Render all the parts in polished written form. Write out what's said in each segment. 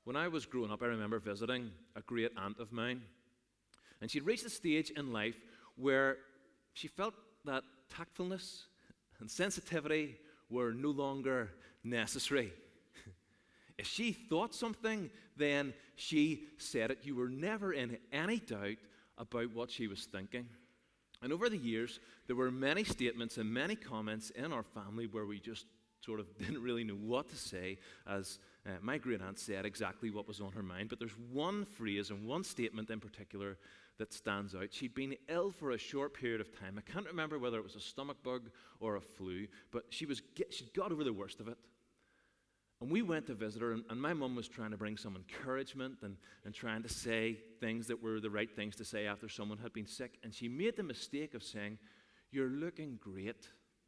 When I was growing up, I remember visiting a great aunt of mine, and she'd reached a stage in life where she felt that tactfulness and sensitivity were no longer necessary. If she thought something, then she said it. You were never in any doubt about what she was thinking. And over the years, there were many statements and many comments in our family where we just sort of didn't really know what to say, as my great aunt said exactly what was on her mind. But there's one phrase and one statement in particular that stands out. She'd been ill for a short period of time. I can't remember whether it was a stomach bug or a flu, but she'd got over the worst of it. And we went to visit her, and my mum was trying to bring some encouragement and trying to say things that were the right things to say after someone had been sick. And she made the mistake of saying, "You're looking great."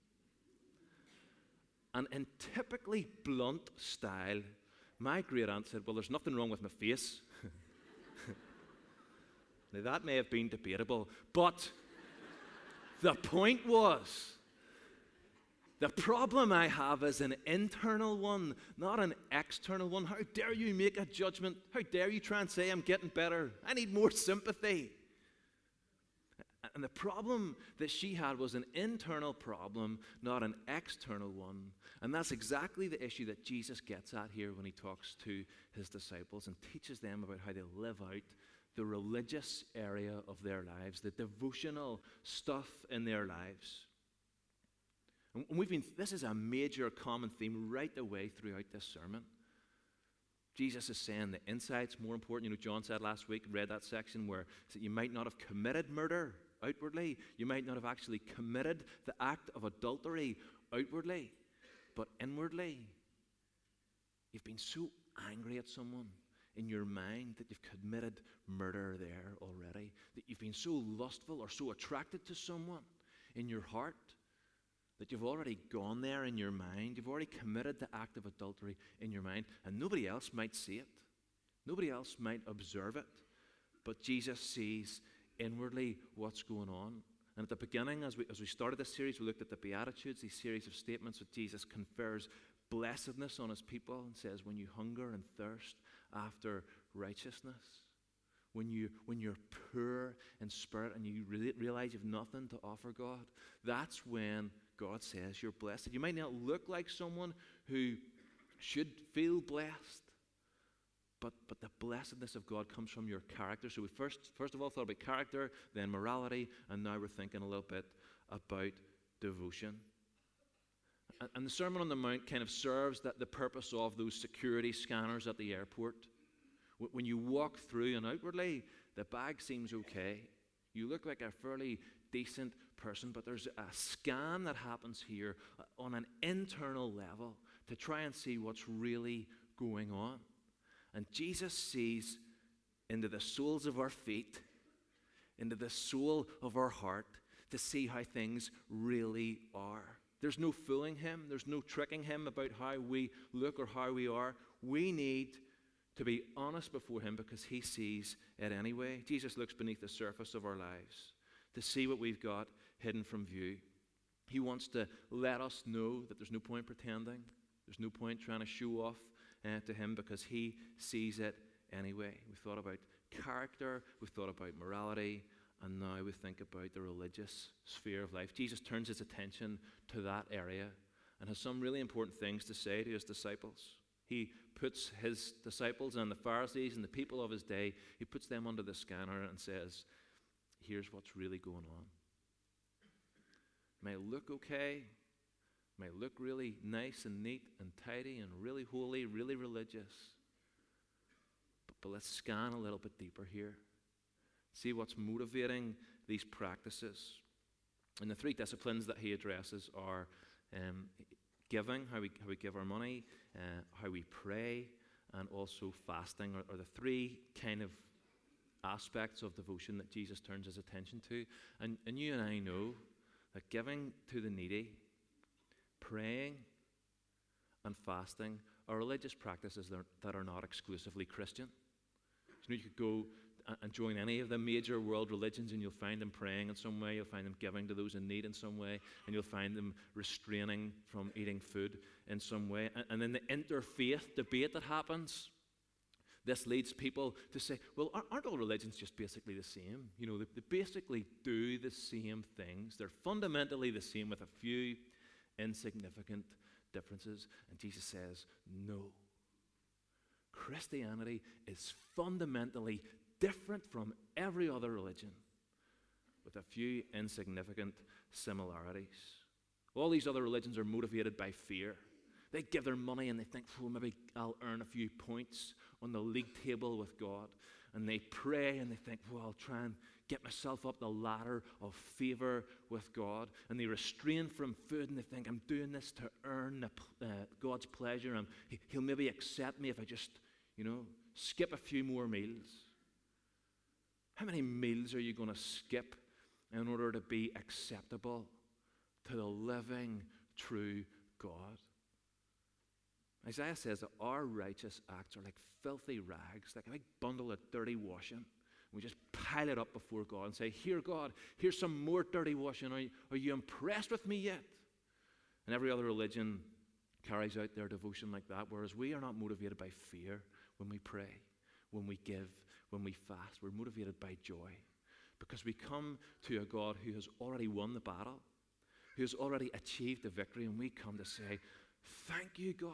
And in typically blunt style, my great aunt said, "Well, there's nothing wrong with my face." Now, that may have been debatable, but the point was, the problem I have is an internal one, not an external one. How dare you make a judgment? How dare you try and say I'm getting better? I need more sympathy. And the problem that she had was an internal problem, not an external one. And that's exactly the issue that Jesus gets at here when he talks to his disciples and teaches them about how they live out the religious area of their lives, the devotional stuff in their lives. And this is a major common theme right the way throughout this sermon. Jesus is saying the inside's more important. You know, John said last week, read that section where he said you might not have committed murder outwardly. You might not have actually committed the act of adultery outwardly. But inwardly, you've been so angry at someone in your mind that you've committed murder there already. That you've been so lustful or so attracted to someone in your heart that you've already gone there in your mind. You've already committed the act of adultery in your mind, and nobody else might see it. Nobody else might observe it. But Jesus sees inwardly what's going on. And at the beginning, as we started this series, we looked at the Beatitudes, these series of statements that Jesus confers blessedness on his people and says, when you hunger and thirst after righteousness, when you're poor in spirit and you realize you've nothing to offer God, that's when God says you're blessed. You might not look like someone who should feel blessed, but the blessedness of God comes from your character. So we first of all thought about character, then morality, and now we're thinking a little bit about devotion. And the Sermon on the Mount kind of serves the purpose of those security scanners at the airport. When you walk through and outwardly, the bag seems okay. You look like a fairly decent person, but there's a scan that happens here on an internal level to try and see what's really going on. And Jesus sees into the soles of our feet, into the soul of our heart, to see how things really are. There's no fooling him. There's no tricking him about how we look or how we are. We need to be honest before him because he sees it anyway. Jesus looks beneath the surface of our lives to see what we've got hidden from view. He wants to let us know that there's no point pretending. There's no point trying to show off to him because he sees it anyway. We've thought about character, we've thought about morality, and now we think about the religious sphere of life. Jesus turns his attention to that area and has some really important things to say to his disciples. He puts his disciples and the Pharisees and the people of his day, he puts them under the scanner and says, here's what's really going on. It may look okay, may look really nice and neat and tidy and really holy, really religious. But let's scan a little bit deeper here. See what's motivating these practices. And the three disciplines that he addresses are giving, how we give our money, how we pray, and also fasting are the three kind of aspects of devotion that Jesus turns his attention to. And you and I know that giving to the needy, praying, and fasting are religious practices that are not exclusively Christian. So you could go and join any of the major world religions and you'll find them praying in some way, you'll find them giving to those in need in some way, and you'll find them restraining from eating food in some way. And then the interfaith debate that happens This leads people to say, well, aren't all religions just basically the same? You know, they basically do the same things. They're fundamentally the same with a few insignificant differences. And Jesus says, no. Christianity is fundamentally different from every other religion with a few insignificant similarities. All these other religions are motivated by fear. They give their money and they think, well, maybe I'll earn a few points on the league table with God. And they pray and they think, well, I'll try and get myself up the ladder of favor with God. And they restrain from food and they think, I'm doing this to earn God's pleasure. And he'll maybe accept me if I just, skip a few more meals. How many meals are you going to skip in order to be acceptable to the living, true God? Isaiah says that our righteous acts are like filthy rags, like a big bundle of dirty washing. We just pile it up before God and say, here, God, here's some more dirty washing. Are you impressed with me yet? And every other religion carries out their devotion like that, whereas we are not motivated by fear when we pray, when we give, when we fast. We're motivated by joy because we come to a God who has already won the battle, who has already achieved the victory, and we come to say, thank you, God.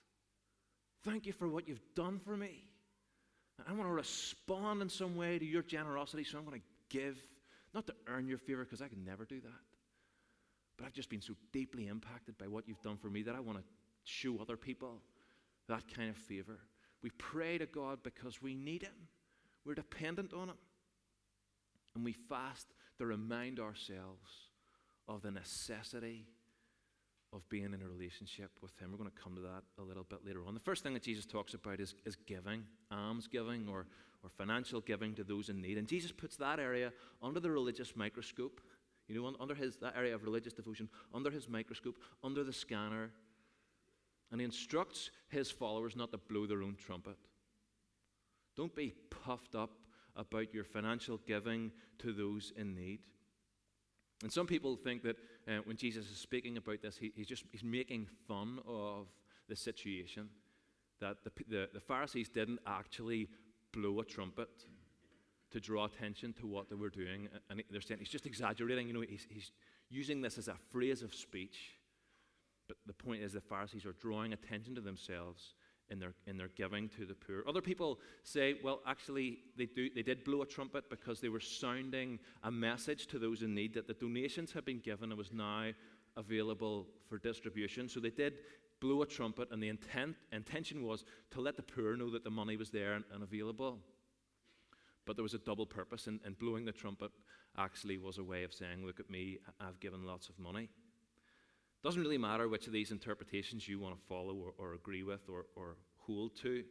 Thank you for what you've done for me. I want to respond in some way to your generosity, so I'm going to give, not to earn your favor, because I can never do that. But I've just been so deeply impacted by what you've done for me that I want to show other people that kind of favor. We pray to God because we need Him. We're dependent on Him. And we fast to remind ourselves of the necessity of being in a relationship with Him. We're going to come to that a little bit later on. The first thing that Jesus talks about is giving, almsgiving or financial giving to those in need. And Jesus puts that area under the religious microscope, under that area of religious devotion, under His microscope, under the scanner. And He instructs His followers not to blow their own trumpet. Don't be puffed up about your financial giving to those in need. And some people think that when Jesus is speaking about this, he's making fun of the situation, that the Pharisees didn't actually blow a trumpet to draw attention to what they were doing. And they're saying he's just exaggerating. He's using this as a phrase of speech. But the point is the Pharisees are drawing attention to themselves in their giving to the poor. Other people say, well, actually, they did blow a trumpet because they were sounding a message to those in need that the donations had been given and was now available for distribution. So they did blow a trumpet, and the intention was to let the poor know that the money was there and available. But there was a double purpose, and blowing the trumpet actually was a way of saying, look at me, I've given lots of money. Doesn't really matter which of these interpretations you want to follow or agree with or hold to.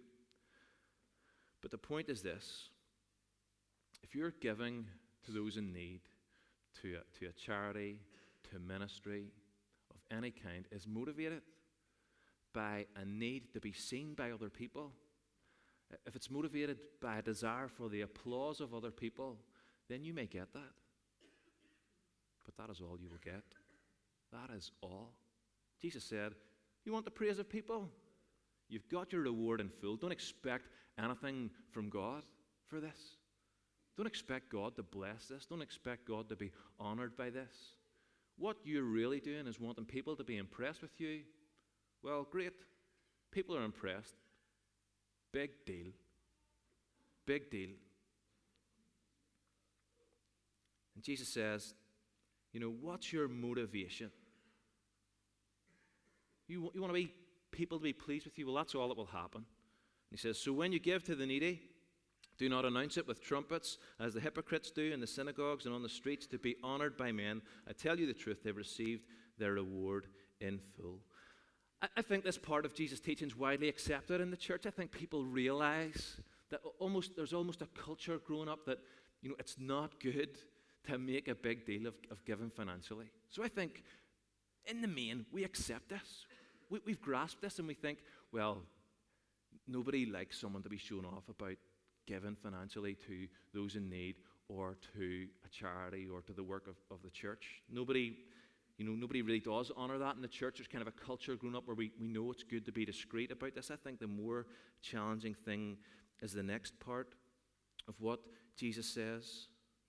But the point is this. If you're giving to those in need, to a charity, to a ministry of any kind, is motivated by a need to be seen by other people, if it's motivated by a desire for the applause of other people, then you may get that. But that is all you will get. That is all. Jesus said, you want the praise of people? You've got your reward in full. Don't expect anything from God for this. Don't expect God to bless this. Don't expect God to be honored by this. What you're really doing is wanting people to be impressed with you. Well, great. People are impressed. Big deal. Big deal. And Jesus says, what's your motivation? You want people to be pleased with you? Well, that's all that will happen. And He says, so when you give to the needy, do not announce it with trumpets, as the hypocrites do in the synagogues and on the streets, to be honored by men. I tell you the truth, they've received their reward in full. I think this part of Jesus' teaching is widely accepted in the church. I think people realize that there's almost a culture growing up that it's not good to make a big deal of giving financially. So I think, in the main, we accept this. We've grasped this, and we think, well, nobody likes someone to be showing off about giving financially to those in need or to a charity or to the work of the church. Nobody really does honor that in the church. There's kind of a culture growing up where we know it's good to be discreet about this. I think the more challenging thing is the next part of what Jesus says.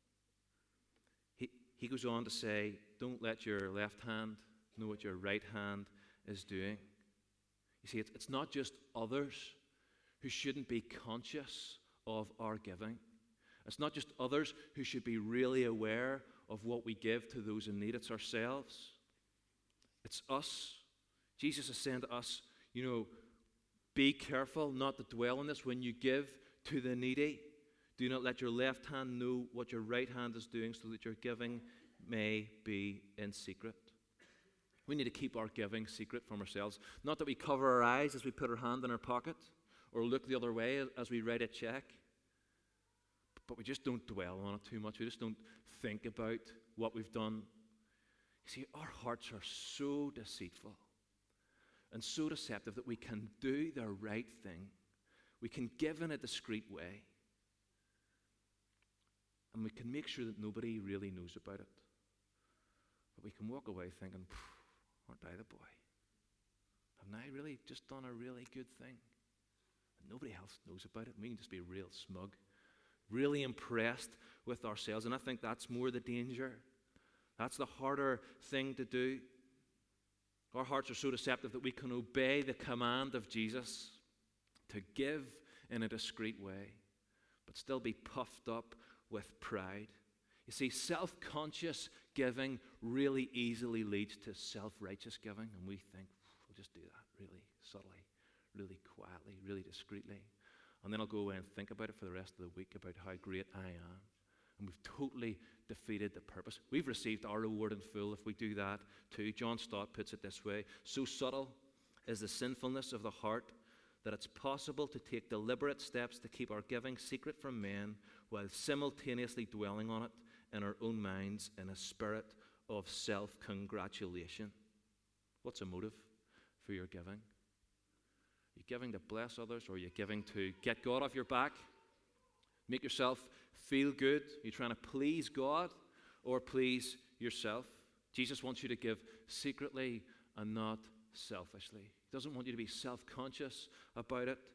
He goes on to say, don't let your left hand know what your right hand is doing. You see, it's not just others who shouldn't be conscious of our giving. It's not just others who should be really aware of what we give to those in need. It's ourselves. It's us. Jesus is saying to us, be careful not to dwell on this when you give to the needy. Do not let your left hand know what your right hand is doing, so that your giving may be in secret. We need to keep our giving secret from ourselves. Not that we cover our eyes as we put our hand in our pocket or look the other way as we write a check, but we just don't dwell on it too much. We just don't think about what we've done. You see, our hearts are so deceitful and so deceptive that we can do the right thing. We can give in a discreet way. And we can make sure that nobody really knows about it. But we can walk away thinking, aren't I the boy? Haven't I really just done a really good thing? And nobody else knows about it. And we can just be real smug, really impressed with ourselves. And I think that's more the danger. That's the harder thing to do. Our hearts are so deceptive that we can obey the command of Jesus to give in a discreet way, but still be puffed up with pride. You see, self-conscious giving really easily leads to self-righteous giving, and we think, we'll just do that really subtly, really quietly, really discreetly, and then I'll go away and think about it for the rest of the week about how great I am. And we've totally defeated the purpose. We've received our reward in full if we do that too. John Stott puts it this way: so subtle is the sinfulness of the heart that it's possible to take deliberate steps to keep our giving secret from men while simultaneously dwelling on it in our own minds in a spirit of self-congratulation. What's a motive for your giving? Are you giving to bless others, or are you giving to get God off your back? Make yourself feel good? Are you trying to please God or please yourself? Jesus wants you to give secretly and not selfishly. He doesn't want you to be self-conscious about it.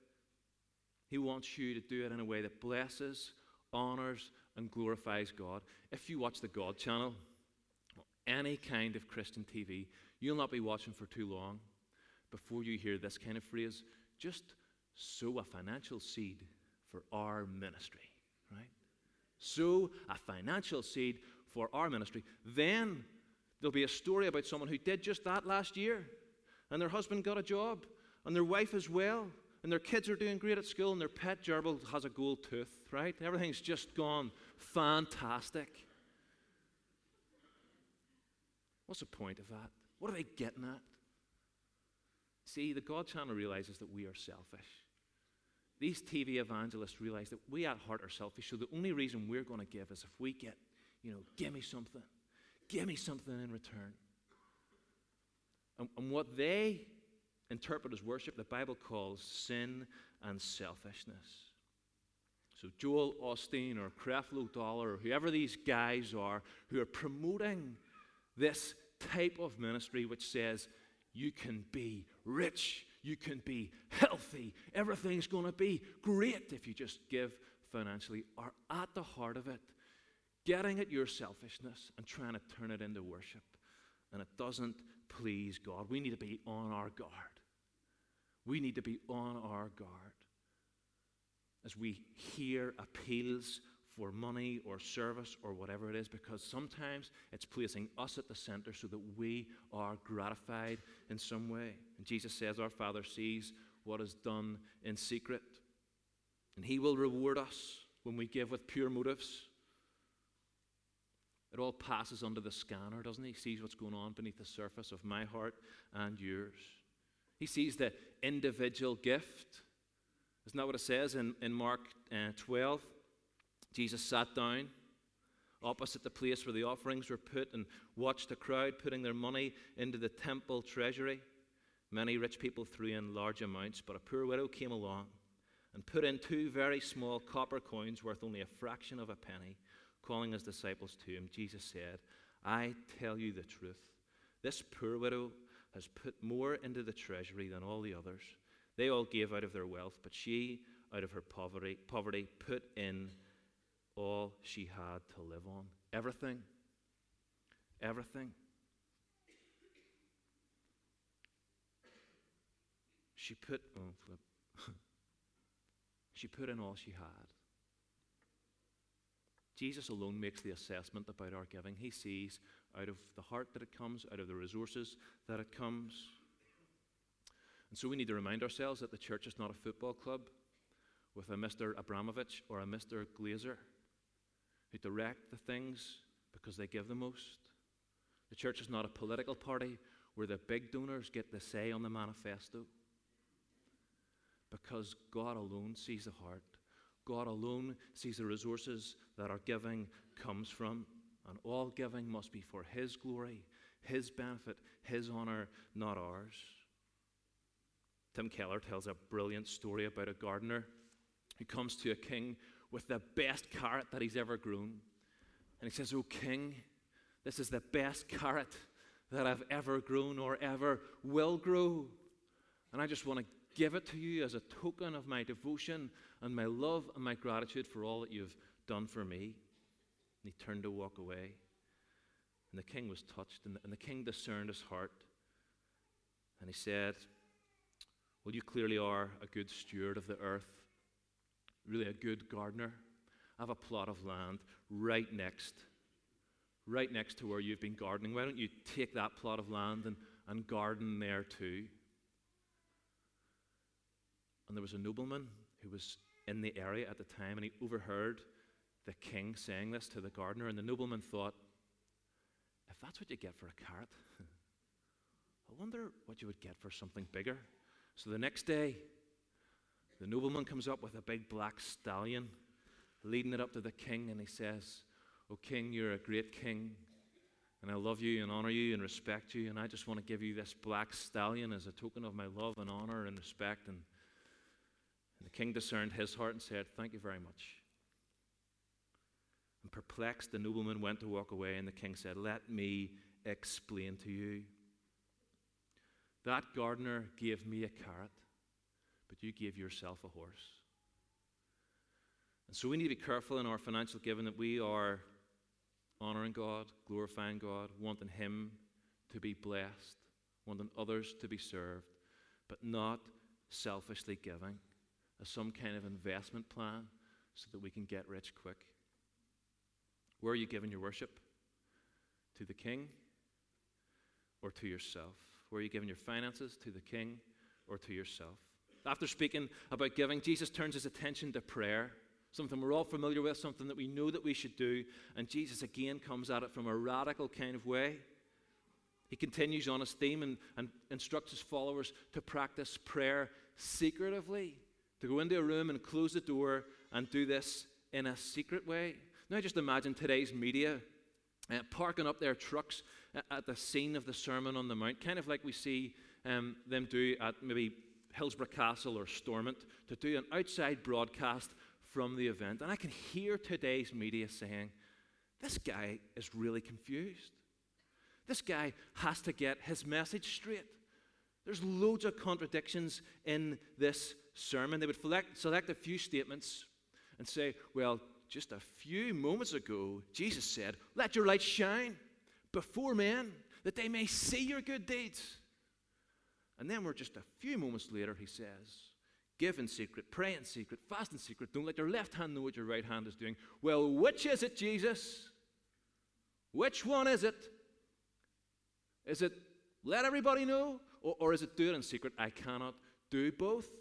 He wants you to do it in a way that blesses, honors, and glorifies God. If you watch the God channel, or any kind of Christian TV, you'll not be watching for too long before you hear this kind of phrase: just sow a financial seed for our ministry, right? Sow a financial seed for our ministry. Then there'll be a story about someone who did just that last year, and their husband got a job, and their wife as well, and their kids are doing great at school, and their pet gerbil has a gold tooth, right? Everything's just gone fantastic. What's the point of that? What are they getting at? See, the God channel realizes that we are selfish. These TV evangelists realize that we at heart are selfish, so the only reason we're going to give is if we get, give me something in return. And what they interpret as worship, the Bible calls sin and selfishness. So Joel Osteen or Creflo Dollar or whoever these guys are who are promoting this type of ministry which says you can be rich, you can be healthy, everything's going to be great if you just give financially, are at the heart of it, getting at your selfishness and trying to turn it into worship. And it doesn't please God. We need to be on our guard. We need to be on our guard as we hear appeals for money or service or whatever it is, because sometimes it's placing us at the center so that we are gratified in some way. And Jesus says our Father sees what is done in secret, and He will reward us when we give with pure motives. It all passes under the scanner, doesn't He? He sees what's going on beneath the surface of my heart and yours. He sees the individual gift. Isn't that what it says in Mark 12? Jesus sat down opposite the place where the offerings were put and watched the crowd putting their money into the temple treasury. Many rich people threw in large amounts, but a poor widow came along and put in 2 very small copper coins worth only a fraction of a penny. Calling His disciples to Him, Jesus said, I tell you the truth. This poor widow has put more into the treasury than all the others. They all gave out of their wealth, but she, out of her poverty, put in all she had to live on. Everything. Everything. She put in all she had. Jesus alone makes the assessment about our giving. He sees out of the heart that it comes, out of the resources that it comes. And so we need to remind ourselves that the church is not a football club with a Mr. Abramovich or a Mr. Glazer who direct the things because they give the most. The church is not a political party where the big donors get the say on the manifesto. Because God alone sees the heart. God alone sees the resources that our giving comes from. And all giving must be for His glory, His benefit, His honor, not ours. Tim Keller tells a brilliant story about a gardener who comes to a king with the best carrot that he's ever grown. And he says, "Oh, king, this is the best carrot that I've ever grown or ever will grow. And I just want to give it to you as a token of my devotion and my love and my gratitude for all that you've done for me." And he turned to walk away. And the king was touched, and the king discerned his heart. And he said, "Well, you clearly are a good steward of the earth, really a good gardener. I have a plot of land right next to where you've been gardening. Why don't you take that plot of land and garden there too?" And there was a nobleman who was in the area at the time, and he overheard the king saying this to the gardener. And the nobleman thought, if that's what you get for a carrot, I wonder what you would get for something bigger. So the next day, the nobleman comes up with a big black stallion, leading it up to the king, and he says, "Oh, king, you're a great king, and I love you and honor you and respect you, and I just want to give you this black stallion as a token of my love and honor and respect." And the king discerned his heart and said, "Thank you very much." And perplexed, the nobleman went to walk away, and the king said, "Let me explain to you. That gardener gave me a carrot, but you gave yourself a horse." And so we need to be careful in our financial giving that we are honoring God, glorifying God, wanting Him to be blessed, wanting others to be served, but not selfishly giving as some kind of investment plan so that we can get rich quick. Where are you giving your worship? To the King or to yourself? Where are you giving your finances? To the King or to yourself? After speaking about giving, Jesus turns his attention to prayer, something we're all familiar with, something that we know that we should do, and Jesus again comes at it from a radical kind of way. He continues on his theme and instructs his followers to practice prayer secretively, to go into a room and close the door and do this in a secret way. Now just imagine today's media parking up their trucks at the scene of the Sermon on the Mount, kind of like we see them do at maybe Hillsborough Castle or Stormont, to do an outside broadcast from the event. And I can hear today's media saying, "This guy is really confused. This guy has to get his message straight. There's loads of contradictions in this sermon." They would select a few statements and say, "Well, just a few moments ago, Jesus said, 'Let your light shine before men, that they may see your good deeds.' And then we're just a few moments later, he says, 'Give in secret, pray in secret, fast in secret. Don't let your left hand know what your right hand is doing.' Well, which is it, Jesus? Which one is it? Is it let everybody know, or is it do it in secret? I cannot do both."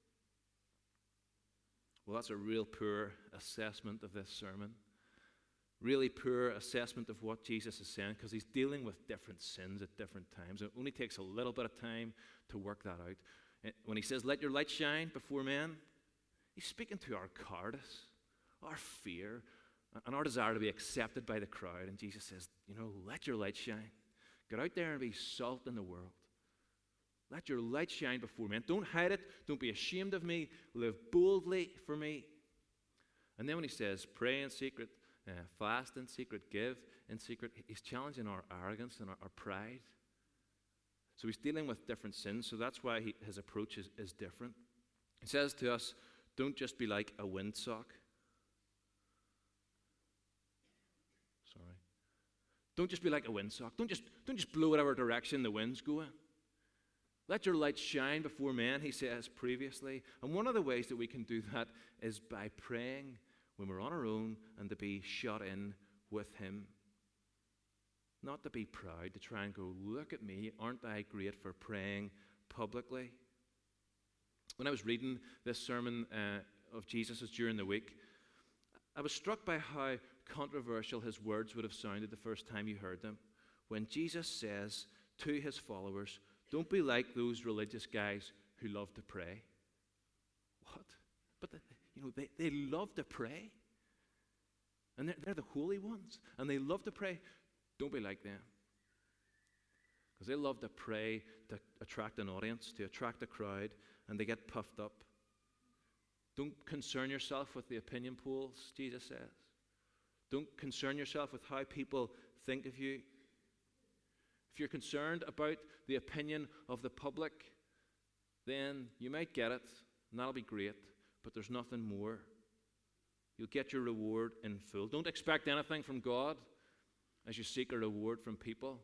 Well, that's a real poor assessment of this sermon. Really poor assessment of what Jesus is saying, because he's dealing with different sins at different times. It only takes a little bit of time to work that out. When he says, "Let your light shine before men," he's speaking to our cowardice, our fear, and our desire to be accepted by the crowd. And Jesus says, let your light shine. Get out there and be salt in the world. Let your light shine before men. Don't hide it. Don't be ashamed of me. Live boldly for me. And then when he says, pray in secret, fast in secret, give in secret, he's challenging our arrogance and our pride. So he's dealing with different sins, so that's why his approach is different. He says to us, Don't just be like a windsock. Sorry. Don't just be like a windsock. Don't just blow whatever direction the wind's going. Let your light shine before men, he says previously. And one of the ways that we can do that is by praying when we're on our own and to be shut in with him. Not to be proud, to try and go, look at me, aren't I great for praying publicly? When I was reading this sermon of Jesus' during the week, I was struck by how controversial his words would have sounded the first time you heard them. When Jesus says to his followers, don't be like those religious guys who love to pray. What? But they love to pray. And they're the holy ones. And they love to pray. Don't be like them. Because they love to pray to attract an audience, to attract a crowd, and they get puffed up. Don't concern yourself with the opinion polls, Jesus says. Don't concern yourself with how people think of you. If you're concerned about the opinion of the public, then you might get it, and that'll be great, but there's nothing more. You'll get your reward in full. Don't expect anything from God as you seek a reward from people.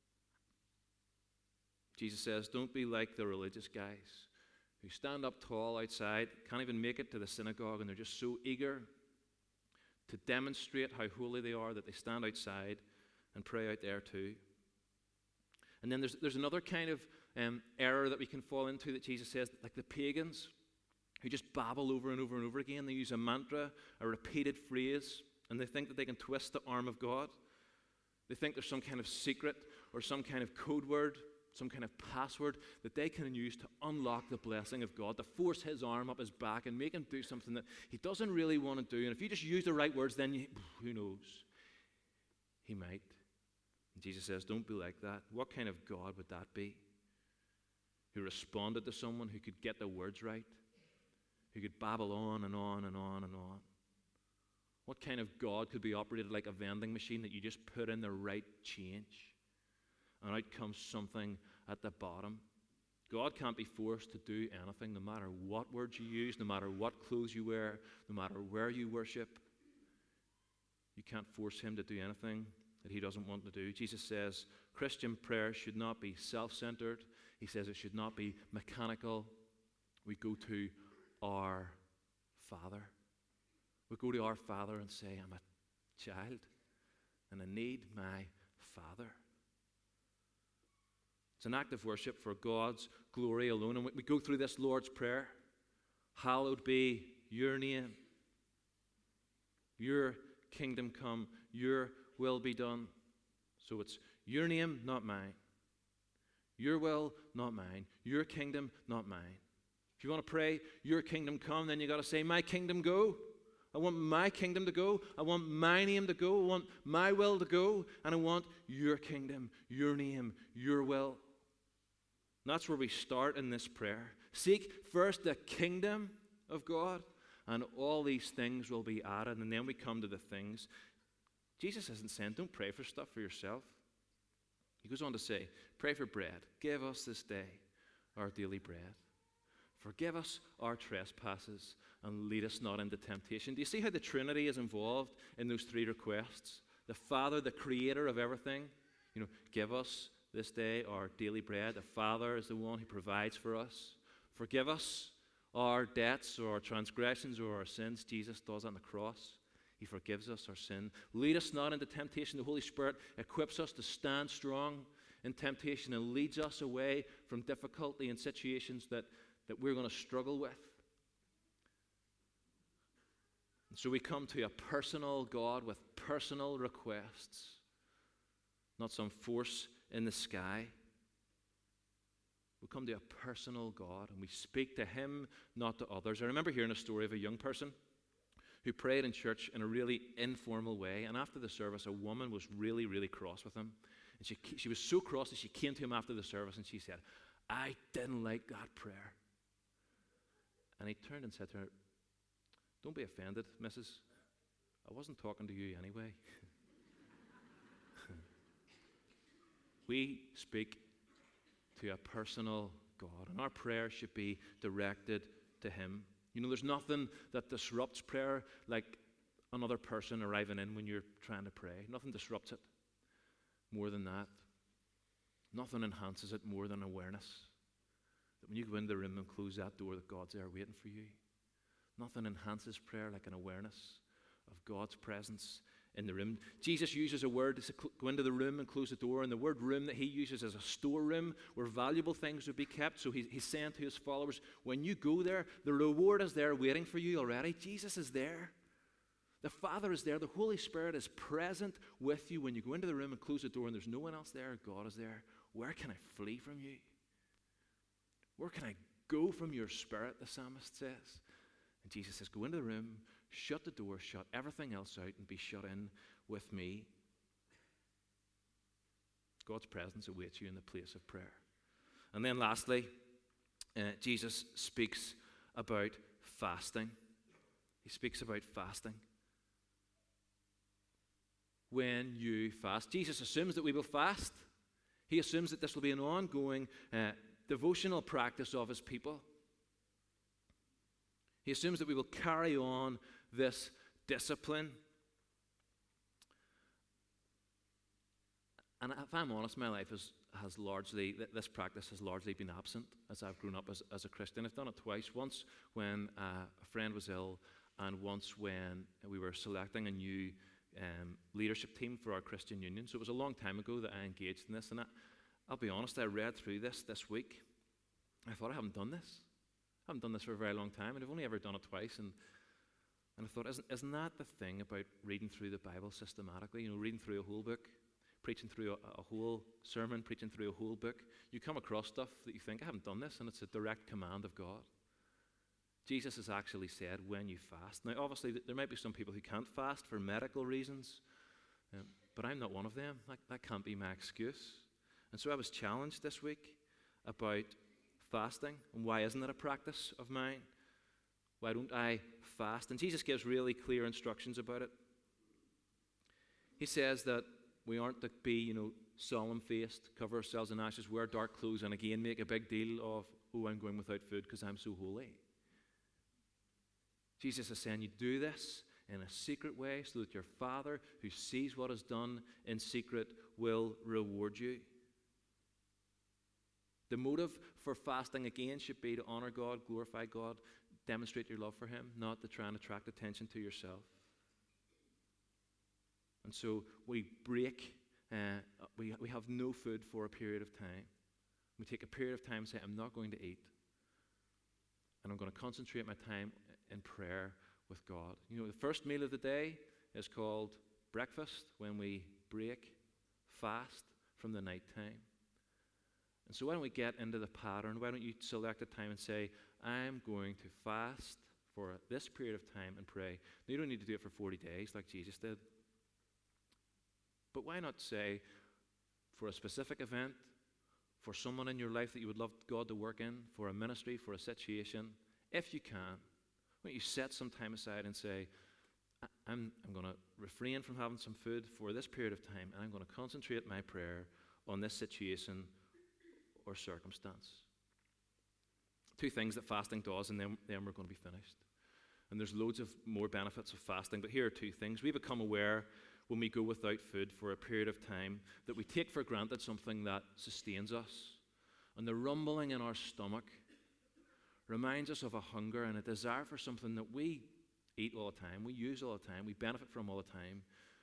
Jesus says, don't be like the religious guys who stand up tall outside, can't even make it to the synagogue, and they're just so eager to demonstrate how holy they are that they stand outside and pray out there too. And then there's another kind of error that we can fall into that Jesus says, like the pagans who just babble over and over and over again. They use a mantra, a repeated phrase, and they think that they can twist the arm of God. They think there's some kind of secret or some kind of code word, some kind of password that they can use to unlock the blessing of God, to force his arm up his back and make him do something that he doesn't really want to do. And if you just use the right words, then who knows? He might. And Jesus says, don't be like that. What kind of God would that be? Who responded to someone who could get the words right, who could babble on and on and on and on. What kind of God could be operated like a vending machine that you just put in the right change and out comes something at the bottom? God can't be forced to do anything, no matter what words you use, no matter what clothes you wear, no matter where you worship. You can't force him to do anything that he doesn't want to do. Jesus says Christian prayer should not be self-centered. He says it should not be mechanical. We go to our Father. We go to our Father and say, I'm a child and I need my Father. It's an act of worship for God's glory alone. And we go through this Lord's Prayer. Hallowed be your name. Your kingdom come. Your will be done. So it's your name, not mine. Your will, not mine. Your kingdom, not mine. If you want to pray, your kingdom come, then you got to say, my kingdom go. I want my kingdom to go. I want my name to go. I want my will to go. And I want your kingdom, your name, your will. And that's where we start in this prayer. Seek first the kingdom of God, and all these things will be added. And then we come to the things. Jesus isn't saying, don't pray for stuff for yourself. He goes on to say, pray for bread. Give us this day our daily bread. Forgive us our trespasses and lead us not into temptation. Do you see how the Trinity is involved in those three requests? The Father, the creator of everything, give us this day our daily bread. The Father is the one who provides for us. Forgive us our debts or our transgressions or our sins. Jesus does on the cross. He forgives us our sin. Lead us not into temptation. The Holy Spirit equips us to stand strong in temptation and leads us away from difficulty and situations that we're going to struggle with. And so we come to a personal God with personal requests, not some force in the sky. We come to a personal God and we speak to him, not to others. I remember hearing a story of a young person who prayed in church in a really informal way, and after the service, a woman was really, really cross with him. And she was so cross that she came to him after the service and she said, I didn't like that prayer. And he turned and said to her, don't be offended, missus. I wasn't talking to you anyway. We speak to a personal God, and our prayer should be directed to him. You know, there's nothing that disrupts prayer like another person arriving in when you're trying to pray. Nothing disrupts it more than that. Nothing enhances it more than awareness. That when you go into the room and close that door, that God's there waiting for you. Nothing enhances prayer like an awareness of God's presence in the room. Jesus uses a word to go into the room and close the door, and the word room that he uses is a storeroom where valuable things would be kept. So he's saying to his followers, when you go there, the reward is there waiting for you already. Jesus is there. The Father is there. The Holy Spirit is present with you when you go into the room and close the door and there's no one else there. God is there. Where can I flee from you? Where can I go from your spirit, the psalmist says. And Jesus says, go into the room, shut the door, shut everything else out, and be shut in with me. God's presence awaits you in the place of prayer. And then lastly, Jesus speaks about fasting. He speaks about fasting. When you fast, Jesus assumes that we will fast. He assumes that this will be an ongoing devotional practice of his people. He assumes that we will carry on this discipline. And if I'm honest, my life has largely, this practice has largely been absent as I've grown up as a Christian. I've done it twice. Once when a friend was ill, and once when we were selecting a new leadership team for our Christian union. So it was a long time ago that I engaged in this. And I'll be honest, I read through this week. I thought, I haven't done this. I haven't done this for a very long time, and I've only ever done it twice. And I thought, isn't that the thing about reading through the Bible systematically? You know, reading through a whole book, preaching through a whole sermon, preaching through a whole book. You come across stuff that you think, I haven't done this, and it's a direct command of God. Jesus has actually said, when you fast. Now, obviously, there might be some people who can't fast for medical reasons, but I'm not one of them. That can't be my excuse. And so I was challenged this week about fasting, and why isn't it a practice of mine? Why don't I fast? And Jesus gives really clear instructions about it. He says that we aren't to be, solemn-faced, cover ourselves in ashes, wear dark clothes, and again make a big deal of, I'm going without food because I'm so holy. Jesus is saying you do this in a secret way so that your Father, who sees what is done in secret, will reward you. The motive for fasting, again, should be to honor God, glorify God, demonstrate your love for him, not to try and attract attention to yourself. And so we break, we have no food for a period of time. We take a period of time and say, I'm not going to eat. And I'm going to concentrate my time in prayer with God. The first meal of the day is called breakfast, when we break, fast from the night time. And so why don't we get into the pattern? Why don't you select a time and say, I'm going to fast for this period of time and pray. Now, you don't need to do it for 40 days like Jesus did. But why not say, for a specific event, for someone in your life that you would love God to work in, for a ministry, for a situation, if you can, why don't you set some time aside and say, I'm going to refrain from having some food for this period of time, and I'm going to concentrate my prayer on this situation or circumstance. Two things that fasting does, and then we're going to be finished. And there's loads of more benefits of fasting, but here are two things. We become aware when we go without food for a period of time that we take for granted something that sustains us. And the rumbling in our stomach reminds us of a hunger and a desire for something that we eat all the time, we use all the time, we benefit from all the time,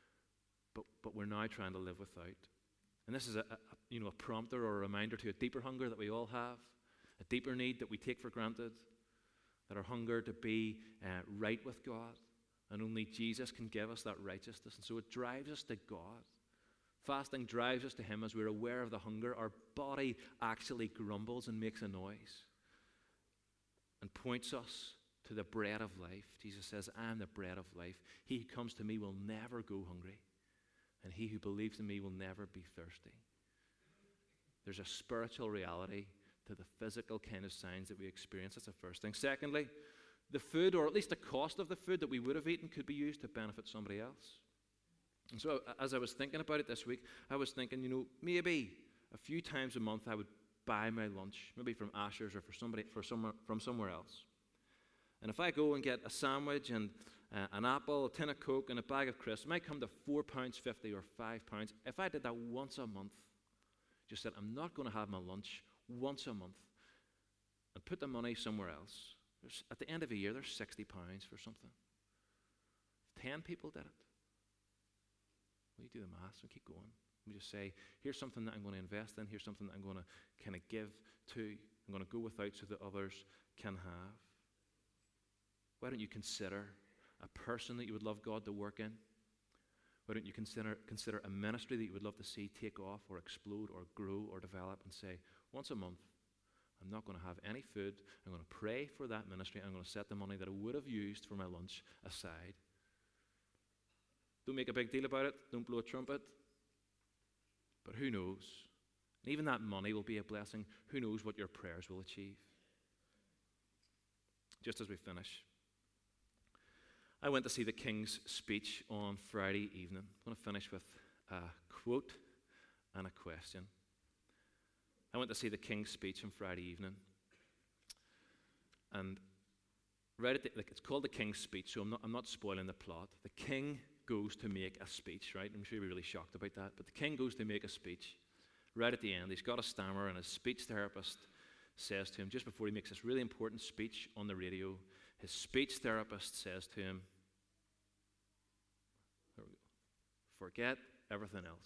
but we're now trying to live without. And this is a prompter or a reminder to a deeper hunger that we all have, a deeper need that we take for granted, that our hunger to be right with God. And only Jesus can give us that righteousness. And so it drives us to God. Fasting drives us to him as we're aware of the hunger. Our body actually grumbles and makes a noise and points us to the bread of life. Jesus says, I am the bread of life. He who comes to me will never go hungry, and he who believes in me will never be thirsty. There's a spiritual reality to the physical kind of signs that we experience. That's the first thing. Secondly, the food, or at least the cost of the food that we would have eaten, could be used to benefit somebody else. And so as I was thinking about it this week, I was thinking, maybe a few times a month I would buy my lunch, maybe from Asher's or from somewhere else. And if I go and get a sandwich and an apple, a tin of Coke, and a bag of crisps, it might come to £4.50 or £5. If I did that once a month, just said, I'm not going to have my lunch once a month, and put the money somewhere else, at the end of a year, there's £60 for something. 10 people did it. Well, you do the maths and keep going. We just say, here's something that I'm going to invest in, here's something that I'm going to kind of give to, I'm going to go without so that others can have. Why don't you consider a person that you would love God to work in? Why don't you consider a ministry that you would love to see take off or explode or grow or develop, and say, once a month, I'm not going to have any food. I'm going to pray for that ministry. I'm going to set the money that I would have used for my lunch aside. Don't make a big deal about it. Don't blow a trumpet. But who knows? And even that money will be a blessing. Who knows what your prayers will achieve? Just as we finish, I went to see the King's speech on Friday evening. I'm going to finish with a quote and a question. I went to see the King's speech on Friday evening. And it's called the King's speech, so I'm not spoiling the plot. The King goes to make a speech, right? I'm sure you'll be really shocked about that. But the King goes to make a speech. Right at the end, he's got a stammer, and his speech therapist says to him, just before he makes this really important speech on the radio, his speech therapist says to him, there we go, forget everything else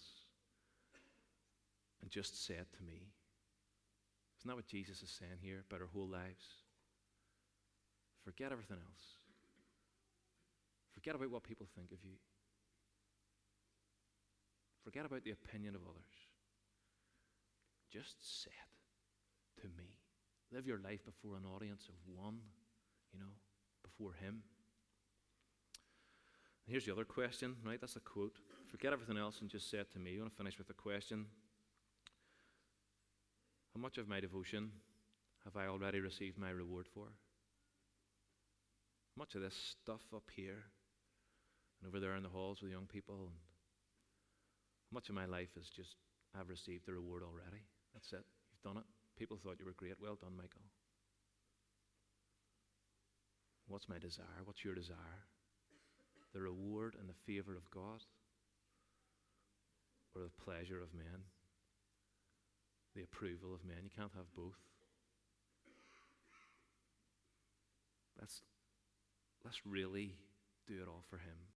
and just say it to me. Isn't that what Jesus is saying here about our whole lives? Forget everything else. Forget about what people think of you. Forget about the opinion of others. Just say it to me. Live your life before an audience of one, before Him. And here's the other question, right? That's a quote. Forget everything else and just say it to me. I want to finish with a question. How much of my devotion have I already received my reward for? Much of this stuff up here and over there in the halls with young people, and much of my life is just, I've received the reward already. That's it. You've done it. People thought you were great. Well done, Michael. What's my desire? What's your desire? The reward and the favor of God, or the pleasure of men? The approval of men? You can't have both. Let's really do it all for Him.